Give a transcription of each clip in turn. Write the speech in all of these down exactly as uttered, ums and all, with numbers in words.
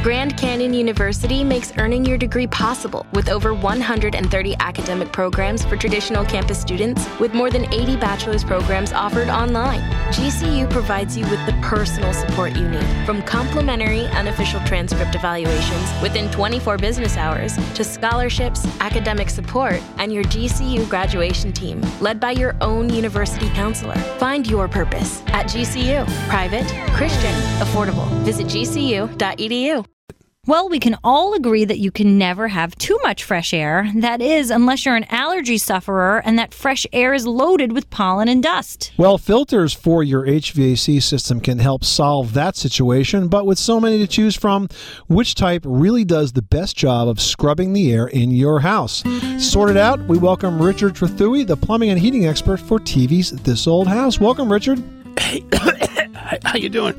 Grand Canyon University makes earning your degree possible with over one hundred thirty academic programs for traditional campus students with more than eighty bachelor's programs offered online. G C U provides you with the personal support you need, from complimentary unofficial transcript evaluations within twenty-four business hours to scholarships, academic support, and your G C U graduation team, led by your own university counselor. Find your purpose at G C U. Private, Christian, affordable. Visit G C U dot E D U. Well, we can all agree that you can never have too much fresh air. That is, unless you're an allergy sufferer and that fresh air is loaded with pollen and dust. Well, filters for your H V A C system can help solve that situation, but with so many to choose from, which type really does the best job of scrubbing the air in your house? Sorted out, we welcome Richard Trethewey, the plumbing and heating expert for T V's This Old House. Welcome, Richard. Hey, how you doing?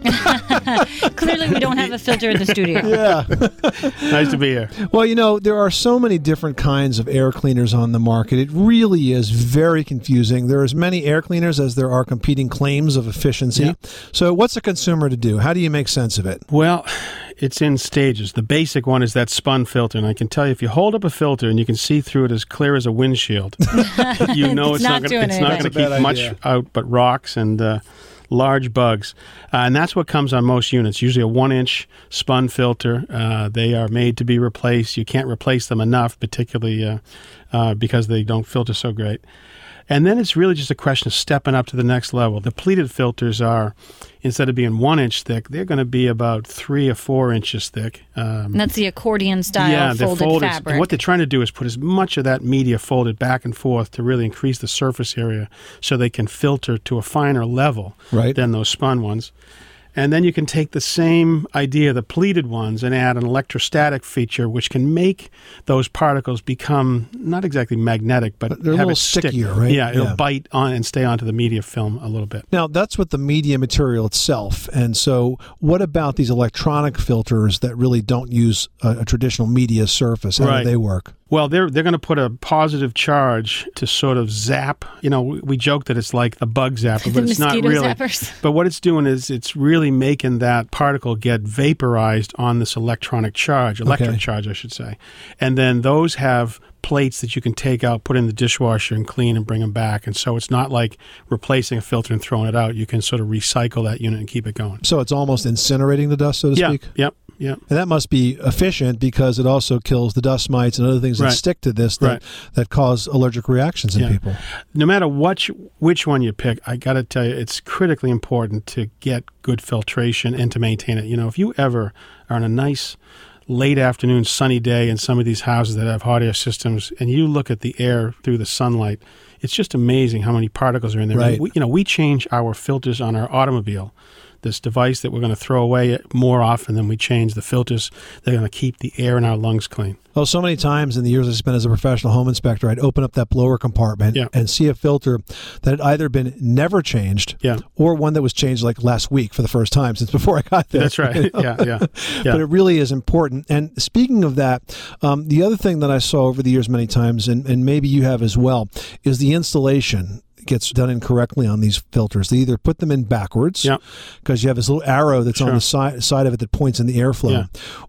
Clearly, we don't have a filter in the studio. Yeah. Nice to be here. Well, you know, there are so many different kinds of air cleaners on the market. It really is very confusing. There are as many air cleaners as there are competing claims of efficiency. Yeah. So what's a consumer to do? How do you make sense of it? Well, it's in stages. The basic one is that spun filter. And I can tell you, if you hold up a filter and you can see through it as clear as a windshield, you know It's it's, not not doing going it's it. not That's going to a keep bad much idea. out but rocks and uh, large bugs. Uh, and that's what comes on most units, usually a one-inch spun filter. Uh, they are made to be replaced. You can't replace them enough, particularly uh, uh, because they don't filter so great. And then it's really just a question of stepping up to the next level. The pleated filters are, instead of being one inch thick, they're going to be about three or four inches thick. Um, And that's the accordion style yeah, they're folded, folded. fabric. And what they're trying to do is put as much of that media folded back and forth to really increase the surface area so they can filter to a finer level Right. than those spun ones. And then you can take the same idea, the pleated ones, and add an electrostatic feature which can make those particles become not exactly magnetic, but, But they're a have little it stick. stickier, right? Yeah, it'll Yeah. bite on and stay onto the media film a little bit. Now, that's with the media material itself. And so what about these electronic filters that really don't use a, a traditional media surface? How Right. do they work? Well, they're they're going to put a positive charge to sort of zap. You know, we, we joke that it's like the bug zapper, The but it's not mosquito really. zappers. But what it's doing is it's really making that particle get vaporized on this electronic charge, electric Okay. charge, I should say. And then those have plates that you can take out, put in the dishwasher and clean and bring them back. And so it's not like replacing a filter and throwing it out. You can sort of recycle that unit and keep it going. So it's almost incinerating the dust, so to Yeah, speak? yep, yep. And that must be efficient because it also kills the dust mites and other things that Right. stick to this that, Right. that cause allergic reactions in Yeah. people. No matter what, which one you pick, I got to tell you, it's critically important to get good filtration and to maintain it. You know, if you ever are on a nice late afternoon sunny day in some of these houses that have hot air systems and you look at the air through the sunlight, it's just amazing how many particles are in there. Right. We, you know, we change our filters on our automobile. This device that we're going to throw away more often than we change the filters. They're going to keep the air in our lungs clean. Well, so many times in the years I spent as a professional home inspector, I'd open up that blower compartment Yeah. and see a filter that had either been never changed Yeah. or one that was changed like last week for the first time since before I got there. That's right. You know? Yeah, yeah, yeah. But it really is important. And speaking of that, um, the other thing that I saw over the years many times, and, and maybe you have as well, is the installation gets done incorrectly on these filters. They either put them in backwards Yeah. because you have this little arrow that's on Sure. the side side of it that points in the airflow, Yeah.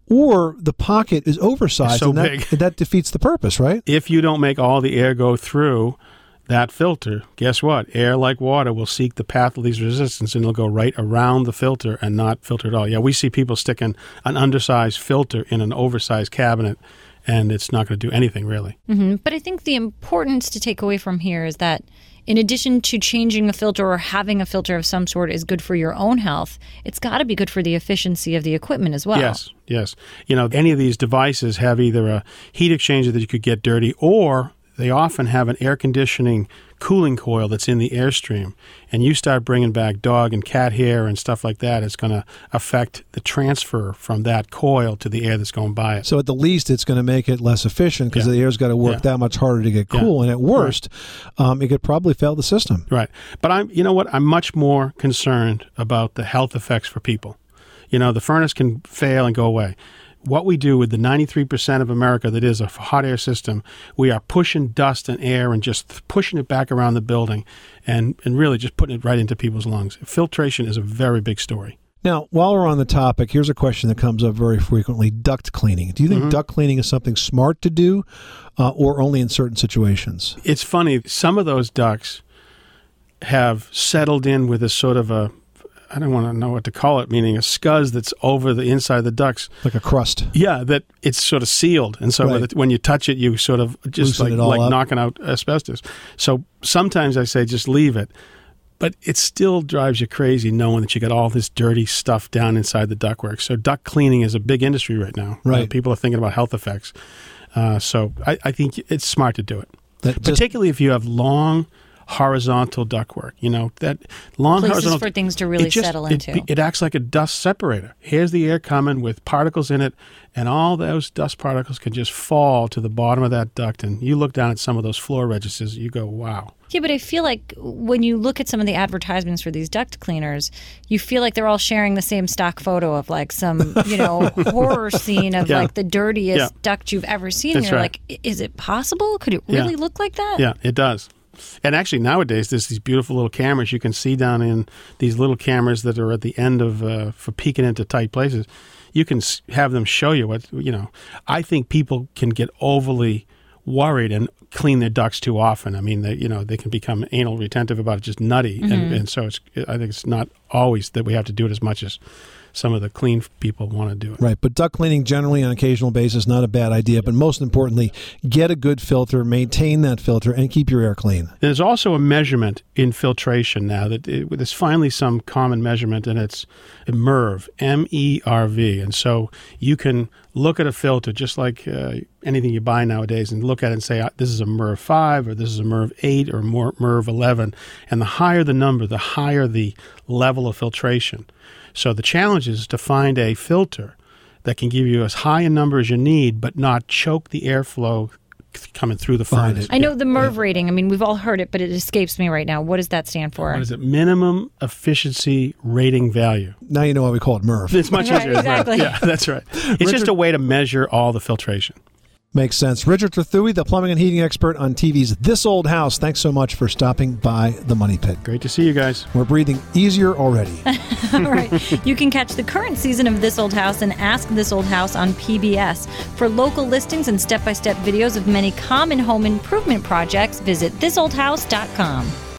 or the pocket is oversized It's so and that, big. that defeats the purpose, right? If you don't make all the air go through that filter, guess what? Air, like water, will seek the path of least resistance and it'll go right around the filter and not filter at all. Yeah, we see people sticking an undersized filter in an oversized cabinet and it's not going to do anything really. hmm But I think the importance to take away from here is that in addition to changing a filter or having a filter of some sort is good for your own health, it's got to be good for the efficiency of the equipment as well. Yes, yes. You know, any of these devices have either a heat exchanger that you could get dirty or they often have an air conditioning cooling coil that's in the airstream. And you start bringing back dog and cat hair and stuff like that, it's going to affect the transfer from that coil to the air that's going by it. So at the least, it's going to make it less efficient because Yeah. the air's got to work Yeah. that much harder to get Yeah. cool. And at worst, um, it could probably fail the system. Right. But I'm, you know what? I'm much more concerned about the health effects for people. You know, the furnace can fail and go away. What we do with the ninety-three percent of America that is a hot air system, we are pushing dust and air and just th- pushing it back around the building and, and really just putting it right into people's lungs. Filtration is a very big story. Now, while we're on the topic, here's a question that comes up very frequently: duct cleaning. Do you think mm-hmm. duct cleaning is something smart to do, uh, or only in certain situations? It's funny. Some of those ducts have settled in with a sort of a, I don't want to know what to call it, meaning a scuzz that's over the inside of the ducts. Like a crust. Yeah, that it's sort of sealed. And so right. when, it, when you touch it, you sort of just Loosen like, like up. knocking out asbestos. So sometimes I say just leave it. But it still drives you crazy knowing that you got all this dirty stuff down inside the ductwork. So duct cleaning is a big industry right now. Right. Uh, people are thinking about health effects. Uh, so I, I think it's smart to do it. That just, Particularly if you have long horizontal ductwork. You know, that long Places horizontal... for things to really it just, settle it, into. It acts like a dust separator. Here's the air coming with particles in it, and all those dust particles can just fall to the bottom of that duct. And you look down at some of those floor registers, you go, wow. Yeah, but I feel like when you look at some of the advertisements for these duct cleaners, you feel like they're all sharing the same stock photo of like some, you know, horror scene of yeah. like the dirtiest yeah. duct you've ever seen. That's and you're right. like, is it possible? Could it really yeah. look like that? Yeah, it does. And actually nowadays there's these beautiful little cameras you can see down in these little cameras that are at the end of, uh, for peeking into tight places. You can have them show you what, you know. I think people can get overly worried and clean their ducts too often. I mean, they, you know, they can become anal retentive about it, just nutty. Mm-hmm. And, and so it's, I think it's not always that we have to do it as much as some of the clean people want to do it. Right, but duct cleaning generally on an occasional basis, not a bad idea. But most importantly, get a good filter, maintain that filter, and keep your air clean. There's also a measurement in filtration now that it, there's finally some common measurement, and it's M E R V, M E R V. And so you can look at a filter just like uh, anything you buy nowadays and look at it and say, this is a M E R V five, or this is a M E R V eight, or M E R V eleven. And the higher the number, the higher the level of filtration. So the challenge is to find a filter that can give you as high a number as you need, but not choke the airflow coming through the Find furnace. it. I know the M E R V rating. I mean, we've all heard it, but it escapes me right now. What does that stand for? What is it? Minimum efficiency rating value. Now you know why we call it M E R V. It's much Right, easier. exactly. Yeah, that's right. It's Richard, just a way to measure all the filtration. Makes sense. Richard Trethewey, the plumbing and heating expert on T V's This Old House. Thanks so much for stopping by the Money Pit. Great to see you guys. We're breathing easier already. All right. You can catch the current season of This Old House and Ask This Old House on P B S. For local listings and step-by-step videos of many common home improvement projects, visit this old house dot com.